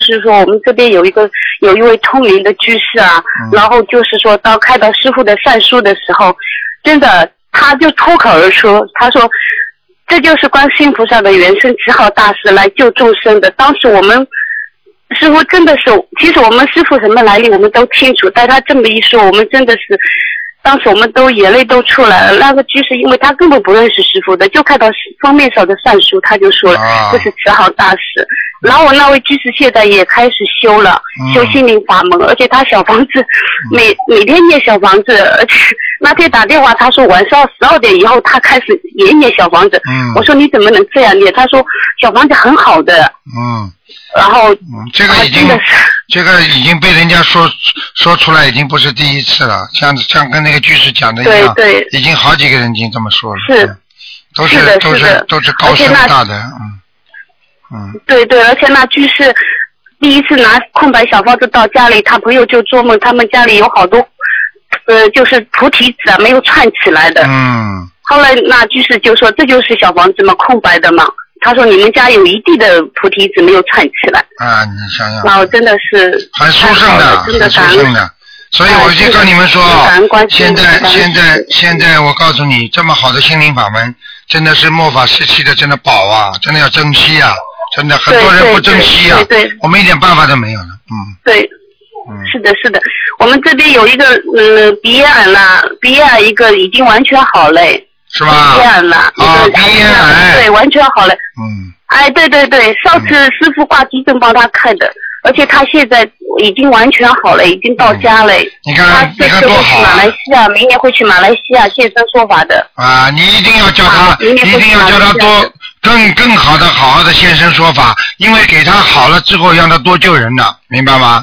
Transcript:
是说我们这边有一位通灵的居士啊，然后就是说开到师父的善书的时候，真的他就脱口而出，他说这就是观世音菩萨的原生持好大师来救众生的。当时我们师父真的是，其实我们师父什么来历我们都清楚，但他这么一说，我们真的是当时我们都眼泪都出来了。那个居士因为他根本不认识师父的，就看到封面上的善书，他就说了这是持好大师。然后我那位居士现在也开始修了，修心灵法门，而且他小房子每天念小房子，而且那天打电话他说晚上12点以后他开始也念小房子。我说你怎么能这样念？他说小房子很好的。然后这个已经被人家说出来，已经不是第一次了，像跟那个居士讲的一样，对，已经好几个人已经这么说了， 是，都是高深大的， 对对，而且那居士第一次拿空白小房子到家里，他朋友就做梦，他们家里有好多就是菩提子啊没有串起来的。后来那居士就说这就是小房子嘛，空白的嘛。他说你们家有一地的菩提子没有串起来啊！你想想， 那我真的是很殊胜的，很殊胜的。所以我就跟你们说，现在我告诉你，这么好的心灵法门，真的是末法时期的真的宝啊，真的要珍惜啊！真的很多人不珍惜啊，我们一点办法都没有了。 对，是的，是的，我们这边有一个鼻咽癌啦，鼻咽癌一个已经完全好嘞。 是吧？ 鼻咽了， 鼻咽癌， 对，完全好了。哎，对对对，上次师傅挂急诊帮他看的，而且他现在已经完全好了，已经到家了。 你看， 他这次会去马来西亚，明年会去马来西亚现身说法的。 啊，你一定要叫他，一定要叫他多更好的现身说法，因为给他好了之后，让他多救人的，明白吗？